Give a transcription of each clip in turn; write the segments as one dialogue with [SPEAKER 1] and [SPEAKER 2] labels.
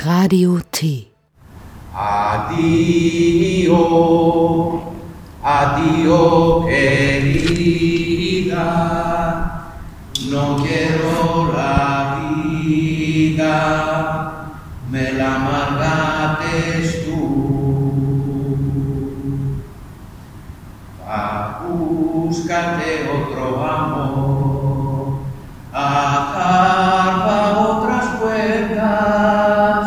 [SPEAKER 1] Radio T.
[SPEAKER 2] Addio, addio querida, no quiero la vida, me la amargaste tú. Búscate otro amor, agarra otras puertas,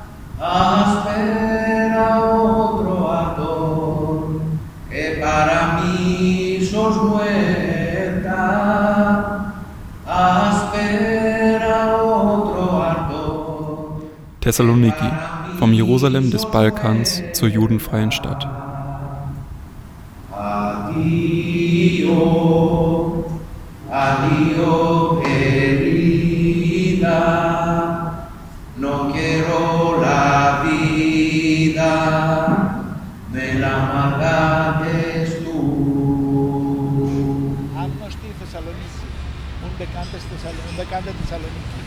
[SPEAKER 2] espera otro ardor, que para mí sos muerta, espera otro ardor.
[SPEAKER 3] Thessaloniki, vom Jerusalem des Balkans zur judenfreien Stadt.
[SPEAKER 2] Addio, addio querida, no quiero la vida, me la amargaste tú.
[SPEAKER 4] Άγνωστη Θεσσαλονίκη, unbekannte Thessaloniki.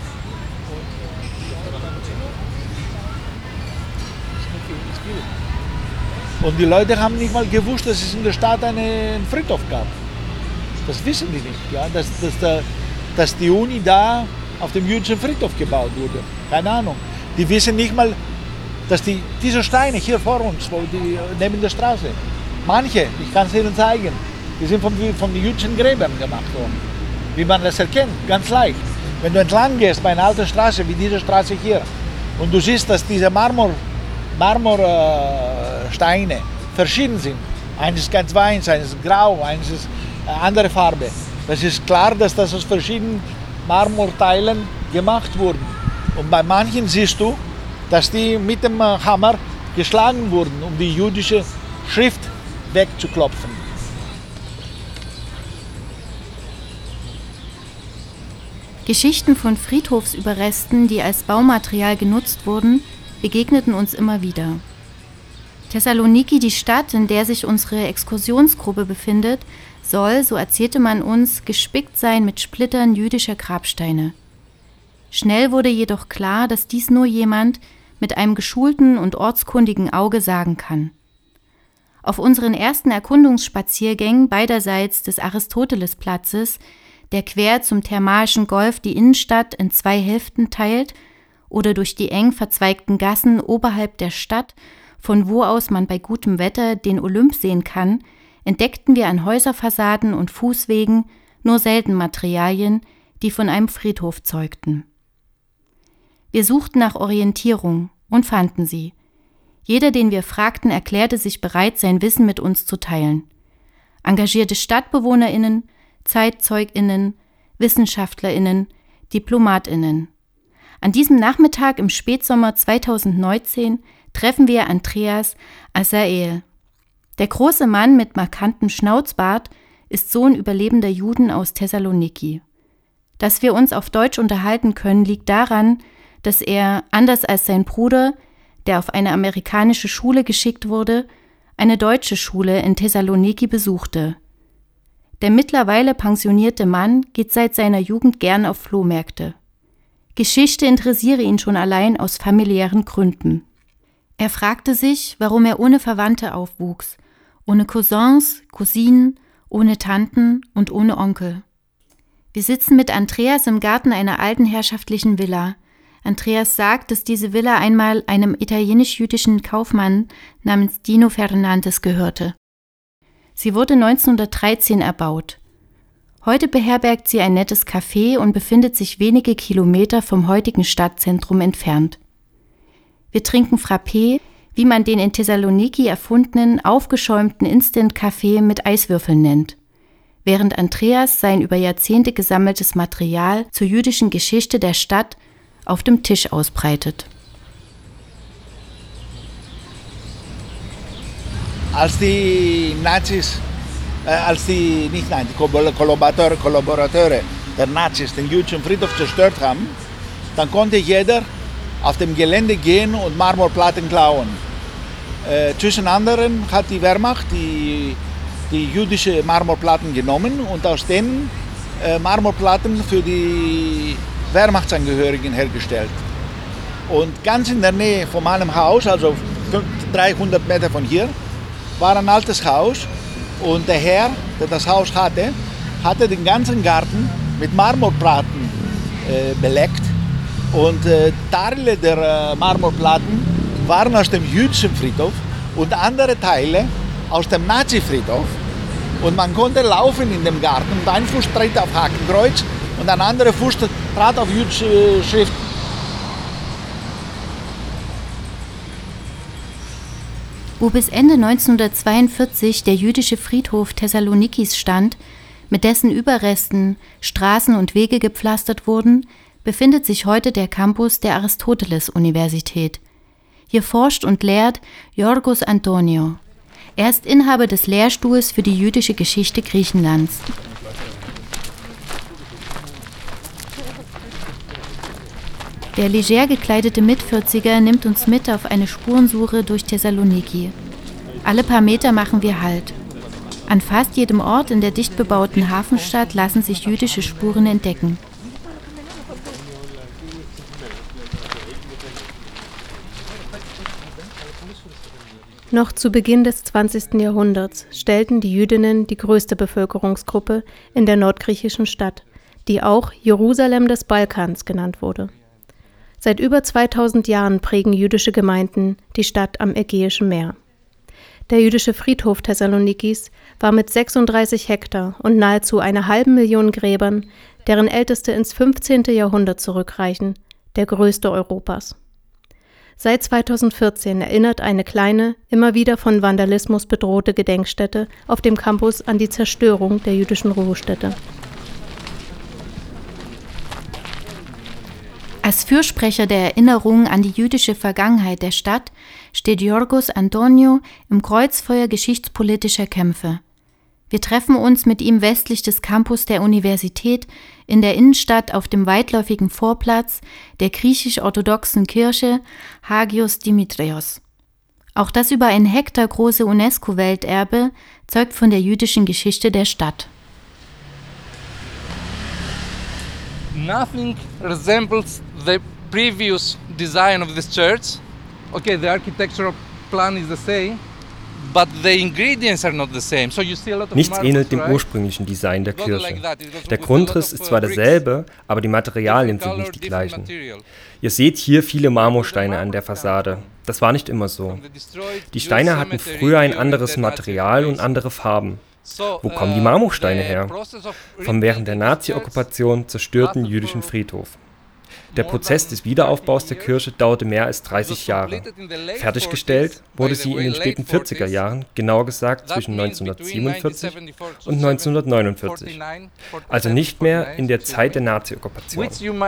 [SPEAKER 4] Und die Leute haben nicht mal gewusst, dass es in der Stadt einen Friedhof gab. Das wissen die nicht, ja? Dass die Uni da auf dem jüdischen Friedhof gebaut wurde. Keine Ahnung. Die wissen nicht mal, dass diese Steine hier vor uns, neben der Straße, manche, ich kann es Ihnen zeigen, die sind von den jüdischen Gräbern gemacht worden. Wie man das erkennt, ganz leicht. Wenn du entlang gehst bei einer alten Straße, wie diese Straße hier, und du siehst, dass diese Marmorsteine verschieden sind. Eines ist ganz weiß, eines ist grau, eines ist andere Farbe. Das ist klar, dass das aus verschiedenen Marmorteilen gemacht wurden. Und bei manchen siehst du, dass die mit dem Hammer geschlagen wurden, um die jüdische Schrift wegzuklopfen.
[SPEAKER 5] Geschichten von Friedhofsüberresten, die als Baumaterial genutzt wurden, begegneten uns immer wieder. Thessaloniki, die Stadt, in der sich unsere Exkursionsgruppe befindet, soll, so erzählte man uns, gespickt sein mit Splittern jüdischer Grabsteine. Schnell wurde jedoch klar, dass dies nur jemand mit einem geschulten und ortskundigen Auge sagen kann. Auf unseren ersten Erkundungsspaziergängen beiderseits des Aristotelesplatzes, der quer zum Thermalischen Golf die Innenstadt in 2 Hälften teilt, oder durch die eng verzweigten Gassen oberhalb der Stadt, von wo aus man bei gutem Wetter den Olymp sehen kann, entdeckten wir an Häuserfassaden und Fußwegen nur selten Materialien, die von einem Friedhof zeugten. Wir suchten nach Orientierung und fanden sie. Jeder, den wir fragten, erklärte sich bereit, sein Wissen mit uns zu teilen. Engagierte StadtbewohnerInnen, ZeitzeugInnen, WissenschaftlerInnen, DiplomatInnen. An diesem Nachmittag im Spätsommer 2019 treffen wir Andreas Azael. Der große Mann mit markantem Schnauzbart ist Sohn überlebender Juden aus Thessaloniki. Dass wir uns auf Deutsch unterhalten können, liegt daran, dass er, anders als sein Bruder, der auf eine amerikanische Schule geschickt wurde, eine deutsche Schule in Thessaloniki besuchte. Der mittlerweile pensionierte Mann geht seit seiner Jugend gern auf Flohmärkte. Geschichte interessiere ihn schon allein aus familiären Gründen. Er fragte sich, warum er ohne Verwandte aufwuchs, ohne Cousins, Cousinen, ohne Tanten und ohne Onkel. Wir sitzen mit Andreas im Garten einer alten herrschaftlichen Villa. Andreas sagt, dass diese Villa einmal einem italienisch-jüdischen Kaufmann namens Dino Fernandes gehörte. Sie wurde 1913 erbaut. Heute beherbergt sie ein nettes Café und befindet sich wenige Kilometer vom heutigen Stadtzentrum entfernt. Wir trinken Frappé, wie man den in Thessaloniki erfundenen, aufgeschäumten Instant-Kaffee mit Eiswürfeln nennt, während Andreas sein über Jahrzehnte gesammeltes Material zur jüdischen Geschichte der Stadt auf dem Tisch ausbreitet.
[SPEAKER 4] Als die Nazis, die Kollaborateure der Nazis den jüdischen Friedhof zerstört haben, dann konnte jeder auf dem Gelände gehen und Marmorplatten klauen. Zwischen anderem hat die Wehrmacht die jüdische Marmorplatten genommen und aus denen Marmorplatten für die Wehrmachtsangehörigen hergestellt. Und ganz in der Nähe von meinem Haus, also 300 Meter von hier, war ein altes Haus. Und der Herr, der das Haus hatte den ganzen Garten mit Marmorplatten belegt. Und Teile der Marmorplatten waren aus dem jüdischen Friedhof und andere Teile aus dem Nazi-Friedhof. Und man konnte laufen in dem Garten und ein Fuß trat auf Hakenkreuz und ein anderer Fuß trat auf jüdische Schrift.
[SPEAKER 5] Wo bis Ende 1942 der jüdische Friedhof Thessalonikis stand, mit dessen Überresten Straßen und Wege gepflastert wurden, befindet sich heute der Campus der Aristoteles-Universität. Hier forscht und lehrt Yorgos Antonio. Er ist Inhaber des Lehrstuhls für die jüdische Geschichte Griechenlands. Der leger gekleidete Mitvierziger nimmt uns mit auf eine Spurensuche durch Thessaloniki. Alle paar Meter machen wir Halt. An fast jedem Ort in der dicht bebauten Hafenstadt lassen sich jüdische Spuren entdecken.
[SPEAKER 1] Noch zu Beginn des 20. Jahrhunderts stellten die Jüdinnen die größte Bevölkerungsgruppe in der nordgriechischen Stadt, die auch Jerusalem des Balkans genannt wurde. Seit über 2000 Jahren prägen jüdische Gemeinden die Stadt am Ägäischen Meer. Der jüdische Friedhof Thessalonikis war mit 36 Hektar und nahezu 500.000 Gräbern, deren älteste ins 15. Jahrhundert zurückreichen, der größte Europas. Seit 2014 erinnert eine kleine, immer wieder von Vandalismus bedrohte Gedenkstätte auf dem Campus an die Zerstörung der jüdischen Ruhestätte.
[SPEAKER 5] Als Fürsprecher der Erinnerung an die jüdische Vergangenheit der Stadt steht Yorgos Antonio im Kreuzfeuer geschichtspolitischer Kämpfe. Wir treffen uns mit ihm westlich des Campus der Universität in der Innenstadt auf dem weitläufigen Vorplatz der griechisch-orthodoxen Kirche Hagios Dimitrios. Auch das über 1 Hektar große UNESCO-Welterbe zeugt von der jüdischen Geschichte der Stadt.
[SPEAKER 6] Nothing resembles the previous design of this church. Okay, the architectural plan is the same, but the ingredients are not the same. So you see a lot of
[SPEAKER 7] Nichts ähnelt dem ursprünglichen Design der Kirche. Der Grundriss ist zwar derselbe, aber die Materialien sind nicht die gleichen. Ihr seht hier viele Marmorsteine an der Fassade. Das war nicht immer so. Die Steine hatten früher ein anderes Material und andere Farben. Wo kommen die Marmorsteine her? Vom während der Nazi-Okkupation zerstörten jüdischen Friedhof. Der Prozess des Wiederaufbaus der Kirche dauerte mehr als 30 Jahre. Fertiggestellt wurde sie in den späten 40er Jahren, genauer gesagt zwischen 1947 und 1949. Also nicht mehr in der Zeit der Nazi-Okkupation.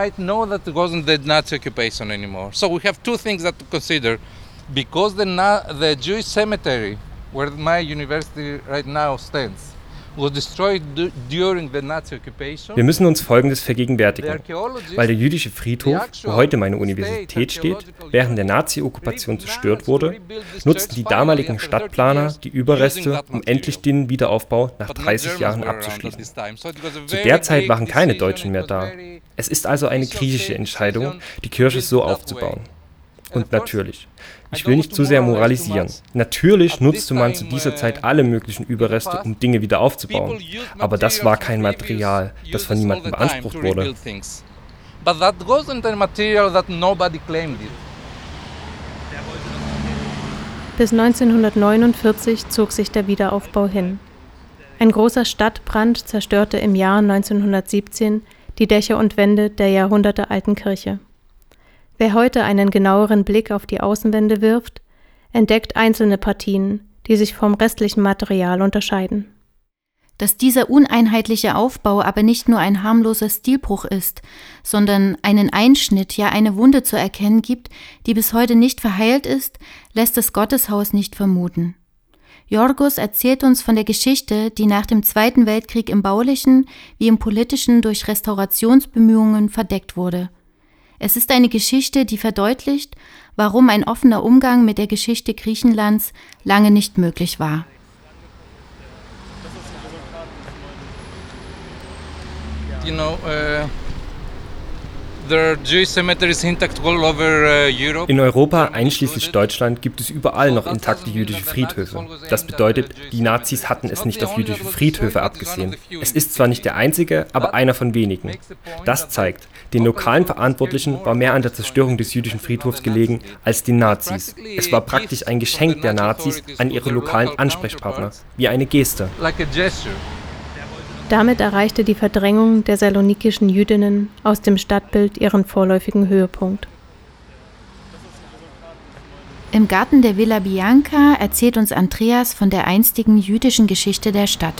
[SPEAKER 6] Where my university right now stands, was destroyed during the Nazi occupation.
[SPEAKER 7] Wir müssen uns Folgendes vergegenwärtigen. Weil der jüdische Friedhof, wo heute meine Universität steht, während der Nazi-Okkupation zerstört wurde, nutzten die damaligen Stadtplaner die Überreste, um endlich den Wiederaufbau nach 30 Jahren abzuschließen. Zu der Zeit waren keine Deutschen mehr da. Es ist also eine griechische Entscheidung, die Kirche so aufzubauen. Und natürlich, ich will nicht zu sehr moralisieren. Natürlich nutzte man zu dieser Zeit alle möglichen Überreste, um Dinge wieder aufzubauen. Aber das war kein Material, das von niemandem beansprucht wurde.
[SPEAKER 1] Bis 1949 zog sich der Wiederaufbau hin. Ein großer Stadtbrand zerstörte im Jahr 1917 die Dächer und Wände der jahrhundertealten Kirche. Wer heute einen genaueren Blick auf die Außenwände wirft, entdeckt einzelne Partien, die sich vom restlichen Material unterscheiden.
[SPEAKER 5] Dass dieser uneinheitliche Aufbau aber nicht nur ein harmloser Stilbruch ist, sondern einen Einschnitt, ja eine Wunde zu erkennen gibt, die bis heute nicht verheilt ist, lässt das Gotteshaus nicht vermuten. Yorgos erzählt uns von der Geschichte, die nach dem Zweiten Weltkrieg im Baulichen wie im Politischen durch Restaurationsbemühungen verdeckt wurde. Es ist eine Geschichte, die verdeutlicht, warum ein offener Umgang mit der Geschichte Griechenlands lange nicht möglich war.
[SPEAKER 7] In Europa, einschließlich Deutschland, gibt es überall noch intakte jüdische Friedhöfe. Das bedeutet, die Nazis hatten es nicht auf jüdische Friedhöfe abgesehen. Es ist zwar nicht der einzige, aber einer von wenigen. Das zeigt, den lokalen Verantwortlichen war mehr an der Zerstörung des jüdischen Friedhofs gelegen als den Nazis. Es war praktisch ein Geschenk der Nazis an ihre lokalen Ansprechpartner, wie eine Geste.
[SPEAKER 1] Damit erreichte die Verdrängung der salonikischen Jüdinnen aus dem Stadtbild ihren vorläufigen Höhepunkt.
[SPEAKER 5] Im Garten der Villa Bianca erzählt uns Andreas von der einstigen jüdischen Geschichte der Stadt.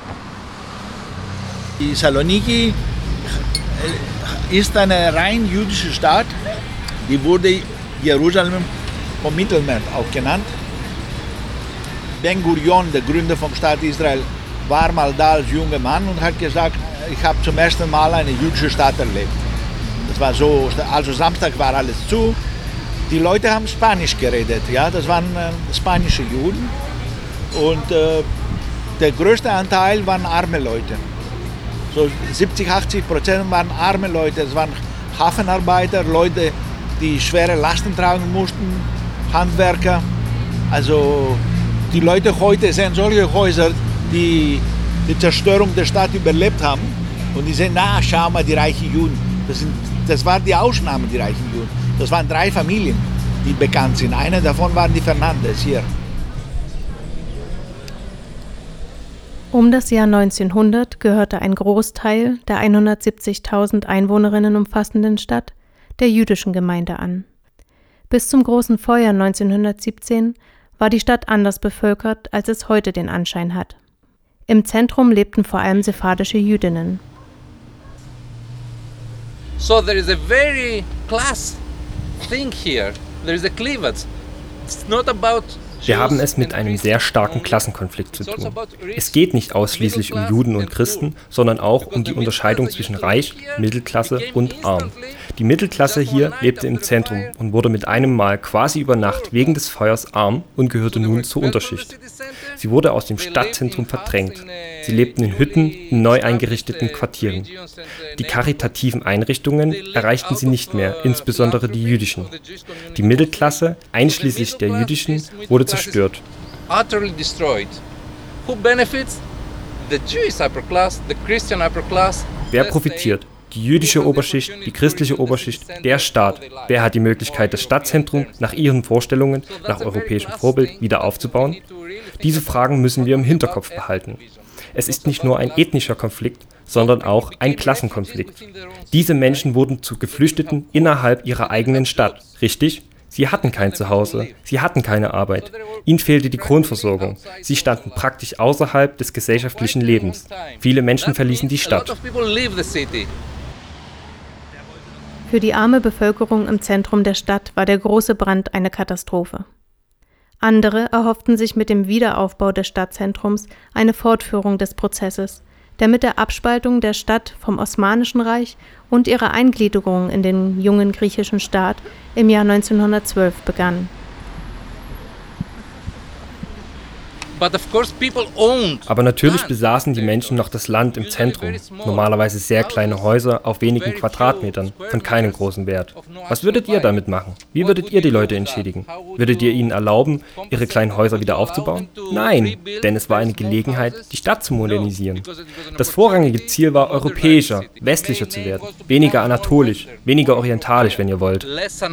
[SPEAKER 4] Die Saloniki ist eine rein jüdische Stadt. Die wurde Jerusalem vom Mittelmeer auch genannt. Ben Gurion, der Gründer vom Staat Israel, war mal da als junger Mann und hat gesagt, ich habe zum ersten Mal eine jüdische Stadt erlebt. Das war so, also Samstag war alles zu. Die Leute haben Spanisch geredet, ja, das waren spanische Juden. Und der größte Anteil waren arme Leute. So 70-80% waren arme Leute. Es waren Hafenarbeiter, Leute, die schwere Lasten tragen mussten, Handwerker. Also die Leute heute sehen solche Häuser, die die Zerstörung der Stadt überlebt haben. Und die sehen, na, schau mal, die reichen Juden. Das war die Ausnahme, die reichen Juden. Das waren 3 Familien, die bekannt sind. Eine davon waren die Fernandes hier.
[SPEAKER 1] Um das Jahr 1900 gehörte ein Großteil der 170.000 Einwohnerinnen umfassenden Stadt der jüdischen Gemeinde an. Bis zum großen Feuer 1917 war die Stadt anders bevölkert, als es heute den Anschein hat. Im Zentrum lebten vor allem sephardische Jüdinnen.
[SPEAKER 6] So there is a very class thing here. There is a cleavage. It's not about
[SPEAKER 7] Wir haben es mit einem sehr starken Klassenkonflikt zu tun. Es geht nicht ausschließlich um Juden und Christen, sondern auch um die Unterscheidung zwischen Reich, Mittelklasse und Arm. Die Mittelklasse hier lebte im Zentrum und wurde mit einem Mal quasi über Nacht wegen des Feuers arm und gehörte nun zur Unterschicht. Sie wurde aus dem Stadtzentrum verdrängt. Sie lebten in Hütten, in neu eingerichteten Quartieren. Die karitativen Einrichtungen erreichten sie nicht mehr, insbesondere die jüdischen. Die Mittelklasse, einschließlich der jüdischen, wurde zerstört. Wer profitiert? Die jüdische Oberschicht, die christliche Oberschicht, der Staat. Wer hat die Möglichkeit, das Stadtzentrum nach ihren Vorstellungen, nach europäischem Vorbild wieder aufzubauen? Diese Fragen müssen wir im Hinterkopf behalten. Es ist nicht nur ein ethnischer Konflikt, sondern auch ein Klassenkonflikt. Diese Menschen wurden zu Geflüchteten innerhalb ihrer eigenen Stadt, richtig? Sie hatten kein Zuhause, sie hatten keine Arbeit, ihnen fehlte die Grundversorgung, sie standen praktisch außerhalb des gesellschaftlichen Lebens. Viele Menschen verließen die Stadt.
[SPEAKER 1] Für die arme Bevölkerung im Zentrum der Stadt war der große Brand eine Katastrophe. Andere erhofften sich mit dem Wiederaufbau des Stadtzentrums eine Fortführung des Prozesses, der mit der Abspaltung der Stadt vom Osmanischen Reich und ihrer Eingliederung in den jungen griechischen Staat im Jahr 1912 begann.
[SPEAKER 7] Aber natürlich besaßen die Menschen noch das Land im Zentrum, normalerweise sehr kleine Häuser auf wenigen Quadratmetern, von keinem großen Wert. Was würdet ihr damit machen? Wie würdet ihr die Leute entschädigen? Würdet ihr ihnen erlauben, ihre kleinen Häuser wieder aufzubauen? Nein, denn es war eine Gelegenheit, die Stadt zu modernisieren. Das vorrangige Ziel war, europäischer, westlicher zu werden, weniger anatolisch, weniger orientalisch, wenn ihr wollt.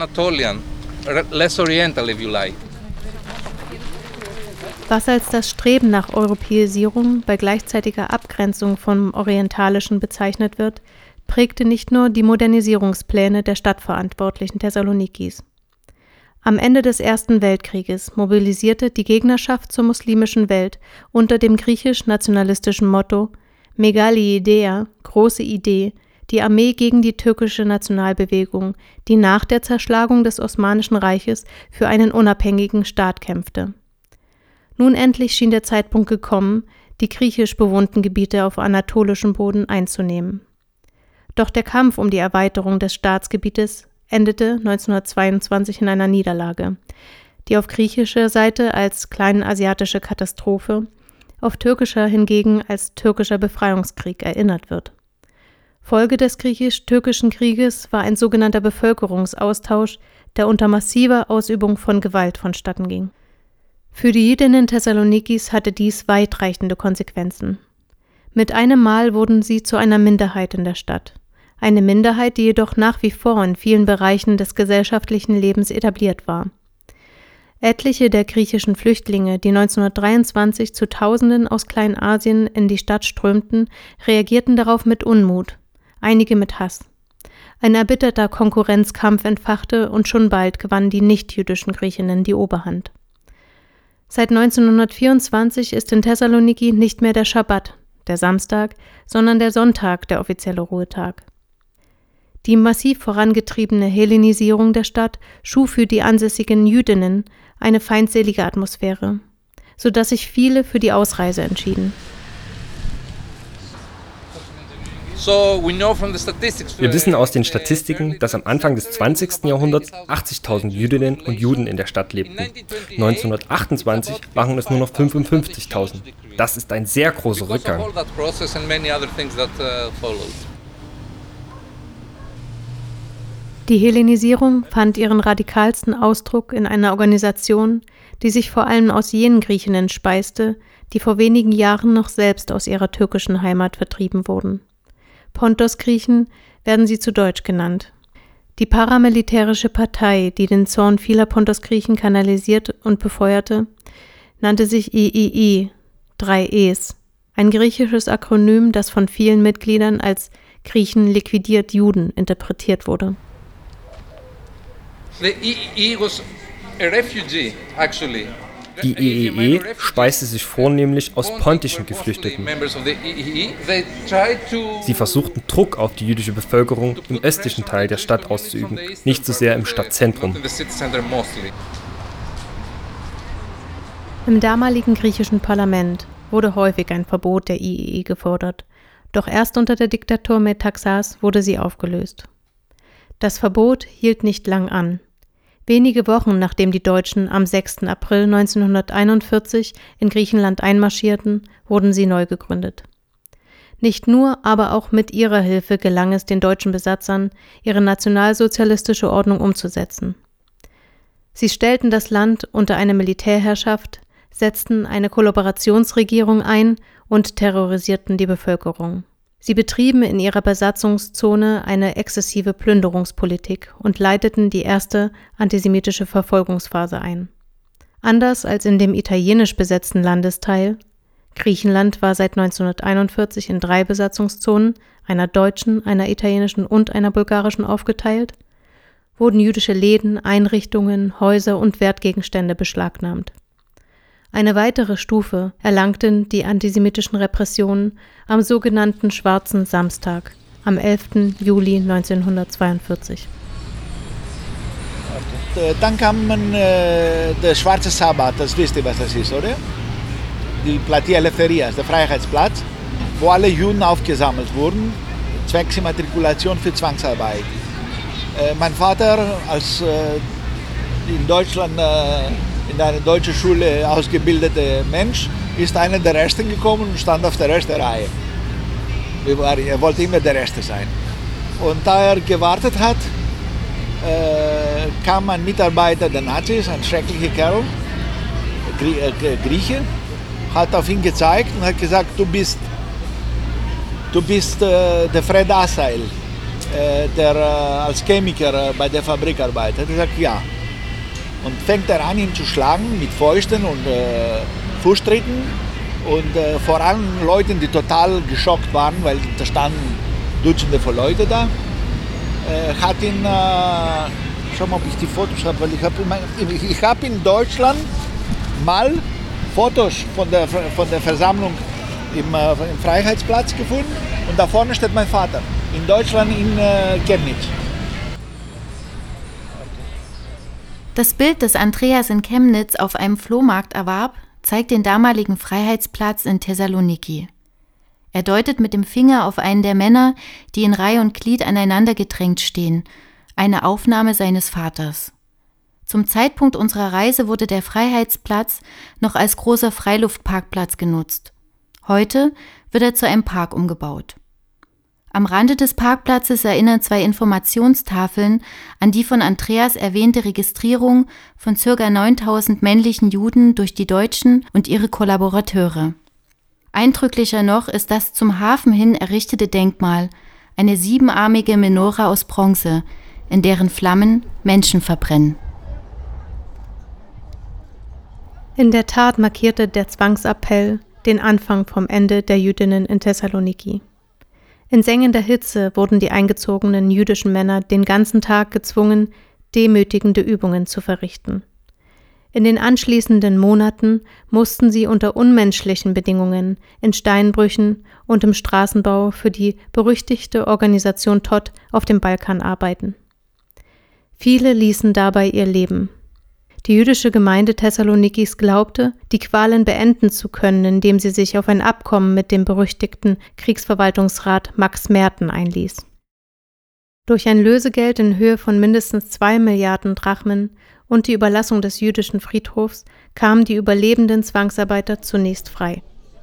[SPEAKER 1] Was als das Streben nach Europäisierung bei gleichzeitiger Abgrenzung vom Orientalischen bezeichnet wird, prägte nicht nur die Modernisierungspläne der Stadtverantwortlichen Thessalonikis. Am Ende des Ersten Weltkrieges mobilisierte die Gegnerschaft zur muslimischen Welt unter dem griechisch-nationalistischen Motto Megali Idea, große Idee, die Armee gegen die türkische Nationalbewegung, die nach der Zerschlagung des Osmanischen Reiches für einen unabhängigen Staat kämpfte. Nun endlich schien der Zeitpunkt gekommen, die griechisch bewohnten Gebiete auf anatolischem Boden einzunehmen. Doch der Kampf um die Erweiterung des Staatsgebietes endete 1922 in einer Niederlage, die auf griechischer Seite als kleinasiatische Katastrophe, auf türkischer hingegen als türkischer Befreiungskrieg erinnert wird. Folge des griechisch-türkischen Krieges war ein sogenannter Bevölkerungsaustausch, der unter massiver Ausübung von Gewalt vonstatten ging. Für die Jüdinnen Thessalonikis hatte dies weitreichende Konsequenzen. Mit einem Mal wurden sie zu einer Minderheit in der Stadt. Eine Minderheit, die jedoch nach wie vor in vielen Bereichen des gesellschaftlichen Lebens etabliert war. Etliche der griechischen Flüchtlinge, die 1923 zu Tausenden aus Kleinasien in die Stadt strömten, reagierten darauf mit Unmut, einige mit Hass. Ein erbitterter Konkurrenzkampf entfachte und schon bald gewannen die nicht-jüdischen Griechinnen die Oberhand. Seit 1924 ist in Thessaloniki nicht mehr der Schabbat, der Samstag, sondern der Sonntag der offizielle Ruhetag. Die massiv vorangetriebene Hellenisierung der Stadt schuf für die ansässigen Jüdinnen eine feindselige Atmosphäre, sodass sich viele für die Ausreise entschieden.
[SPEAKER 7] Wir wissen aus den Statistiken, dass am Anfang des 20. Jahrhunderts 80.000 Jüdinnen und Juden in der Stadt lebten. 1928 waren es nur noch 55.000. Das ist ein sehr großer Rückgang.
[SPEAKER 1] Die Hellenisierung fand ihren radikalsten Ausdruck in einer Organisation, die sich vor allem aus jenen Griechinnen speiste, die vor wenigen Jahren noch selbst aus ihrer türkischen Heimat vertrieben wurden. Pontos-Griechen werden sie zu Deutsch genannt. Die paramilitärische Partei, die den Zorn vieler Pontos-Griechen kanalisiert und befeuerte, nannte sich III, 3 E's, ein griechisches Akronym, das von vielen Mitgliedern als Griechen liquidiert Juden interpretiert wurde.
[SPEAKER 6] The EEE was a refugee, actually.
[SPEAKER 7] Die EEE speiste sich vornehmlich aus pontischen Geflüchteten. Sie versuchten Druck auf die jüdische Bevölkerung im östlichen Teil der Stadt auszuüben, nicht so sehr im Stadtzentrum.
[SPEAKER 1] Im damaligen griechischen Parlament wurde häufig ein Verbot der IEE gefordert, doch erst unter der Diktatur Metaxas wurde sie aufgelöst. Das Verbot hielt nicht lang an. Wenige Wochen nachdem die Deutschen am 6. April 1941 in Griechenland einmarschierten, wurden sie neu gegründet. Nicht nur, aber auch mit ihrer Hilfe gelang es den deutschen Besatzern, ihre nationalsozialistische Ordnung umzusetzen. Sie stellten das Land unter eine Militärherrschaft, setzten eine Kollaborationsregierung ein und terrorisierten die Bevölkerung. Sie betrieben in ihrer Besatzungszone eine exzessive Plünderungspolitik und leiteten die erste antisemitische Verfolgungsphase ein. Anders als in dem italienisch besetzten Landesteil, Griechenland war seit 1941 in 3 Besatzungszonen, einer deutschen, einer italienischen und einer bulgarischen aufgeteilt, wurden jüdische Läden, Einrichtungen, Häuser und Wertgegenstände beschlagnahmt. Eine weitere Stufe erlangten die antisemitischen Repressionen am sogenannten Schwarzen Samstag, am 11. Juli 1942.
[SPEAKER 4] Dann kam der Schwarze Sabbat, das wisst ihr, was das ist, oder? Die Platia Eleftherias, der Freiheitsplatz, wo alle Juden aufgesammelt wurden, zwecks Immatrikulation für Zwangsarbeit. Mein Vater, als in Deutschland in eine deutsche Schule ausgebildeter Mensch, ist einer der Ersten gekommen und stand auf der ersten Reihe. Er wollte immer der Erste sein. Und da er gewartet hat, kam ein Mitarbeiter der Nazis, ein schrecklicher Kerl, Grieche, hat auf ihn gezeigt und hat gesagt, du bist der Fred Asael, der als Chemiker bei der Fabrik arbeitet. Er hat gesagt, ja. Und fängt er an, ihn zu schlagen mit Fäusten und Fußtritten und vor allem Leuten, die total geschockt waren, weil da standen Dutzende von Leuten da, hat ihn, schau mal, ob ich die Fotos habe, weil ich habe in Deutschland mal Fotos von der Versammlung im Freiheitsplatz gefunden und da vorne steht mein Vater, in Deutschland in Chemnitz.
[SPEAKER 5] Das Bild, das Andreas in Chemnitz auf einem Flohmarkt erwarb, zeigt den damaligen Freiheitsplatz in Thessaloniki. Er deutet mit dem Finger auf einen der Männer, die in Reih und Glied aneinander gedrängt stehen, eine Aufnahme seines Vaters. Zum Zeitpunkt unserer Reise wurde der Freiheitsplatz noch als großer Freiluftparkplatz genutzt. Heute wird er zu einem Park umgebaut. Am Rande des Parkplatzes erinnern 2 Informationstafeln an die von Andreas erwähnte Registrierung von ca. 9.000 männlichen Juden durch die Deutschen und ihre Kollaborateure. Eindrücklicher noch ist das zum Hafen hin errichtete Denkmal, eine 7-armige Menora aus Bronze, in deren Flammen Menschen verbrennen.
[SPEAKER 1] In der Tat markierte der Zwangsappell den Anfang vom Ende der Jüdinnen in Thessaloniki. In sengender Hitze wurden die eingezogenen jüdischen Männer den ganzen Tag gezwungen, demütigende Übungen zu verrichten. In den anschließenden Monaten mussten sie unter unmenschlichen Bedingungen in Steinbrüchen und im Straßenbau für die berüchtigte Organisation Todt auf dem Balkan arbeiten. Viele ließen dabei ihr Leben. Die jüdische Gemeinde Thessalonikis glaubte, die Qualen beenden zu können, indem sie sich auf ein Abkommen mit dem berüchtigten Kriegsverwaltungsrat Max Merten einließ. Durch ein Lösegeld in Höhe von mindestens 2 Milliarden Drachmen und die Überlassung des jüdischen Friedhofs kamen die überlebenden Zwangsarbeiter zunächst frei.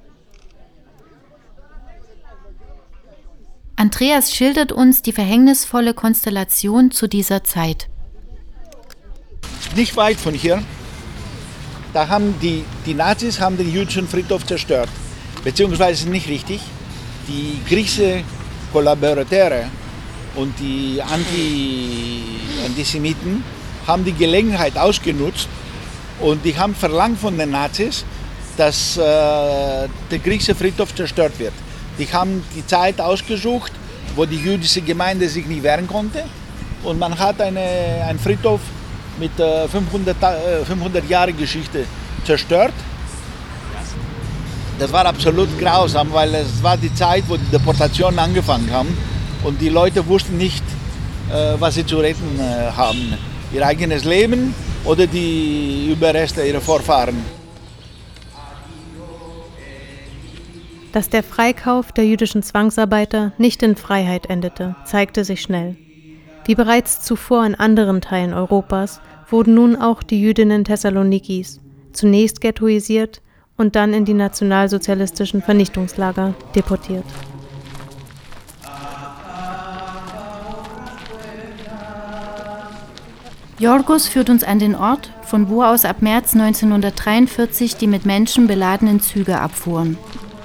[SPEAKER 5] Andreas schildert uns die verhängnisvolle Konstellation zu dieser Zeit.
[SPEAKER 4] Nicht weit von hier, da haben die Nazis haben den jüdischen Friedhof zerstört. Beziehungsweise nicht richtig. Die griechischen Kollaborateure und die Antisemiten haben die Gelegenheit ausgenutzt und die haben verlangt von den Nazis, dass der griechische Friedhof zerstört wird. Die haben die Zeit ausgesucht, wo die jüdische Gemeinde sich nicht wehren konnte, und man hat einen Friedhof mit 500 Jahre Geschichte zerstört. Das war absolut grausam, weil es war die Zeit, wo die Deportationen angefangen haben und die Leute wussten nicht, was sie zu retten haben. Ihr eigenes Leben oder die Überreste ihrer Vorfahren.
[SPEAKER 1] Dass der Freikauf der jüdischen Zwangsarbeiter nicht in Freiheit endete, zeigte sich schnell. Wie bereits zuvor in anderen Teilen Europas wurden nun auch die Jüdinnen Thessalonikis zunächst ghettoisiert und dann in die nationalsozialistischen Vernichtungslager deportiert.
[SPEAKER 5] Yorgos führt uns an den Ort, von wo aus ab März 1943 die mit Menschen beladenen Züge abfuhren.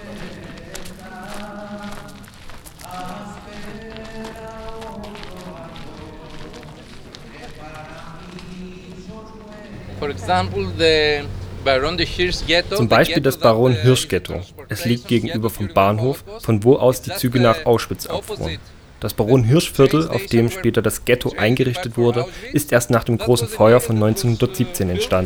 [SPEAKER 7] Zum Beispiel das Baron-Hirsch-Ghetto. Es liegt gegenüber vom Bahnhof, von wo aus die Züge nach Auschwitz abfuhren. Das Baron-Hirsch-Viertel, auf dem später das Ghetto eingerichtet wurde, ist erst nach dem großen Feuer von 1917 entstanden.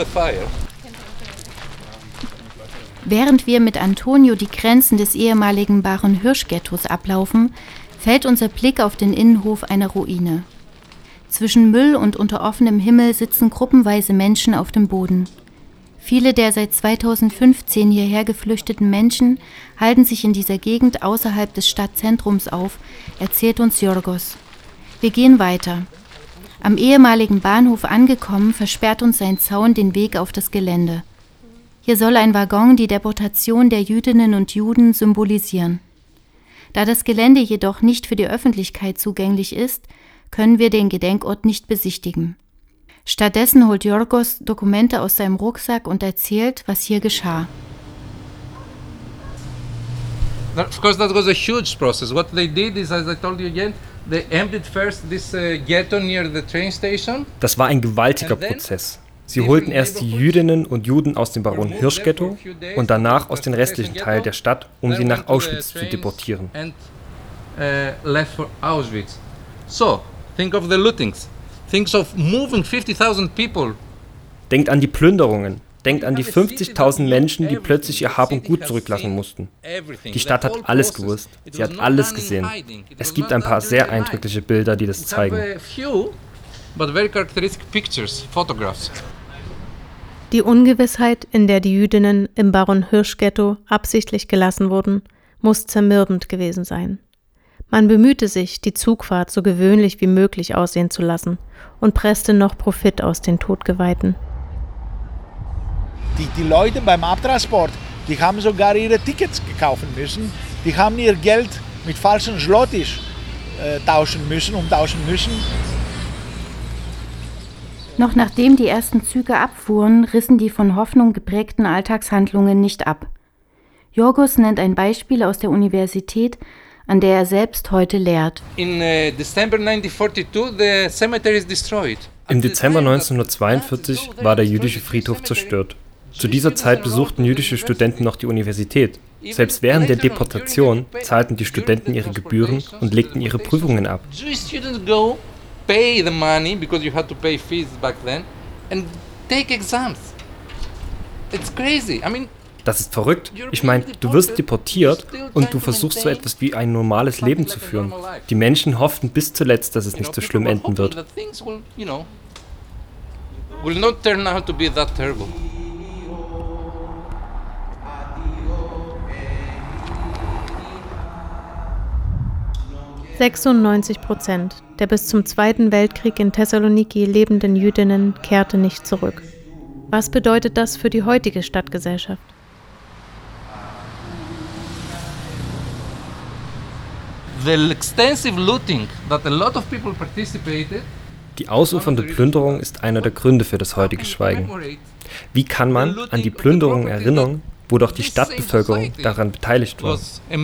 [SPEAKER 5] Während wir mit Antonio die Grenzen des ehemaligen Baron-Hirsch-Ghettos ablaufen, fällt unser Blick auf den Innenhof einer Ruine. Zwischen Müll und unter offenem Himmel sitzen gruppenweise Menschen auf dem Boden. Viele der seit 2015 hierher geflüchteten Menschen halten sich in dieser Gegend außerhalb des Stadtzentrums auf, erzählt uns Yorgos. Wir gehen weiter. Am ehemaligen Bahnhof angekommen, versperrt uns sein Zaun den Weg auf das Gelände. Hier soll ein Waggon die Deportation der Jüdinnen und Juden symbolisieren. Da das Gelände jedoch nicht für die Öffentlichkeit zugänglich ist, können wir den Gedenkort nicht besichtigen. Stattdessen holt Yorgos Dokumente aus seinem Rucksack und erzählt, was hier geschah.
[SPEAKER 6] Of course, that was a huge process. What they did is, as I told you again, they emptied first this ghetto near the train station.
[SPEAKER 7] Das war ein gewaltiger Prozess. Sie holten erst die Jüdinnen und Juden aus dem Baron-Hirsch-Ghetto und danach aus dem restlichen Teil der Stadt, um sie nach Auschwitz zu deportieren.
[SPEAKER 6] Left for Auschwitz. So, think of the lootings. Think of moving 50,000 people.
[SPEAKER 7] Denkt an die Plünderungen. Denkt an die 50.000 Menschen, die plötzlich ihr Hab und Gut zurücklassen mussten. Die Stadt hat alles gewusst. Sie hat alles gesehen. Es gibt ein paar sehr eindrückliche Bilder, die das zeigen.
[SPEAKER 1] Die Ungewissheit, in der die Jüdinnen im Baron-Hirsch-Ghetto absichtlich gelassen wurden, muss zermürbend gewesen sein. Man bemühte sich, die Zugfahrt so gewöhnlich wie möglich aussehen zu lassen und presste noch Profit aus den Todgeweihten.
[SPEAKER 4] Die Leute beim Abtransport, die haben sogar ihre Tickets kaufen müssen. Die haben ihr Geld mit falschen Zlotis umtauschen müssen.
[SPEAKER 5] Noch nachdem die ersten Züge abfuhren, rissen die von Hoffnung geprägten Alltagshandlungen nicht ab. Yorgos nennt ein Beispiel aus der Universität, an der er selbst heute lehrt.
[SPEAKER 6] Im Dezember
[SPEAKER 7] 1942 war der jüdische Friedhof zerstört. Zu dieser Zeit besuchten jüdische Studenten noch die Universität. Selbst während der Deportation zahlten die Studenten ihre Gebühren und legten ihre Prüfungen ab.
[SPEAKER 6] Pay the money because you had to pay fees back then and take exams. It's crazy. I mean,
[SPEAKER 7] das ist verrückt. Ich meine, du wirst deportiert und du versuchst so etwas wie ein normales Leben zu führen. Die Menschen hofften bis zuletzt, dass es nicht so schlimm enden wird.
[SPEAKER 6] Will not turn out to be that terrible.
[SPEAKER 1] %96 der bis zum Zweiten Weltkrieg in Thessaloniki lebenden Jüdinnen kehrte nicht zurück. Was bedeutet das für die heutige Stadtgesellschaft?
[SPEAKER 7] Die ausufernde Plünderung ist einer der Gründe für das heutige Schweigen. Wie kann man an die Plünderung erinnern, wo doch die Stadtbevölkerung daran beteiligt war?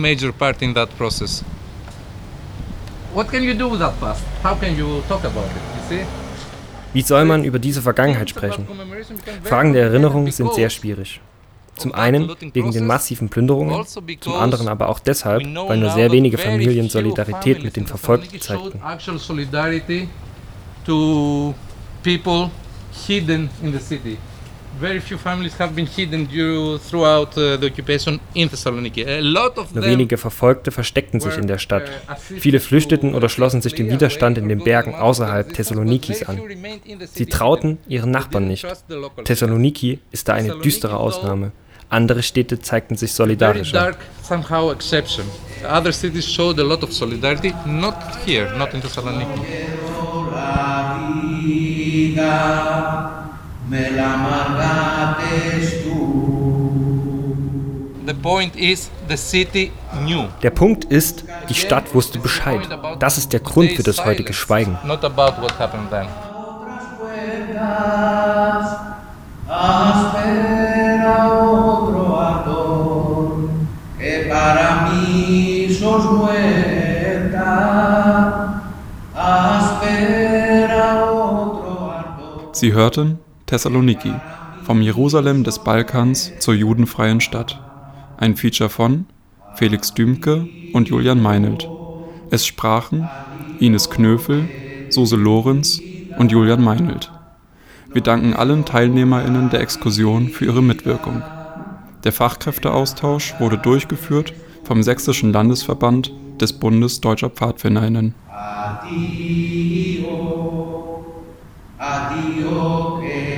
[SPEAKER 7] Wie soll man über diese Vergangenheit sprechen? Fragen der Erinnerung sind sehr schwierig. Zum einen wegen den massiven Plünderungen, zum anderen aber auch deshalb, weil nur sehr wenige Familien Solidarität mit den Verfolgten zeigten.
[SPEAKER 6] Very few families have been hidden throughout the occupation in Thessaloniki.
[SPEAKER 7] Nur wenige Verfolgte versteckten sich in der Stadt. Viele flüchteten oder schlossen sich dem Widerstand in den Bergen außerhalb Thessalonikis an. Sie trauten ihren Nachbarn nicht. Thessaloniki ist da eine düstere Ausnahme. Andere Städte zeigten sich solidarischer.
[SPEAKER 6] Other cities showed a lot of solidarity, not here, not in Thessaloniki.
[SPEAKER 7] Der Punkt ist, die Stadt wusste Bescheid. Das ist der Grund für das heutige Schweigen.
[SPEAKER 3] Sie hörten Thessaloniki, vom Jerusalem des Balkans zur judenfreien Stadt. Ein Feature von Felix Dümke und Julian Meinelt. Es sprachen Ines Knöfel, Suse Lorenz und Julian Meinelt. Wir danken allen TeilnehmerInnen der Exkursion für ihre Mitwirkung. Der Fachkräfteaustausch wurde durchgeführt vom Sächsischen Landesverband des Bundes Deutscher PfadfinderInnen.
[SPEAKER 2] Adiós,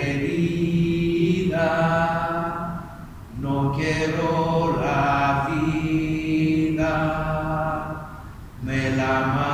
[SPEAKER 2] querida, no quiero la vida, me la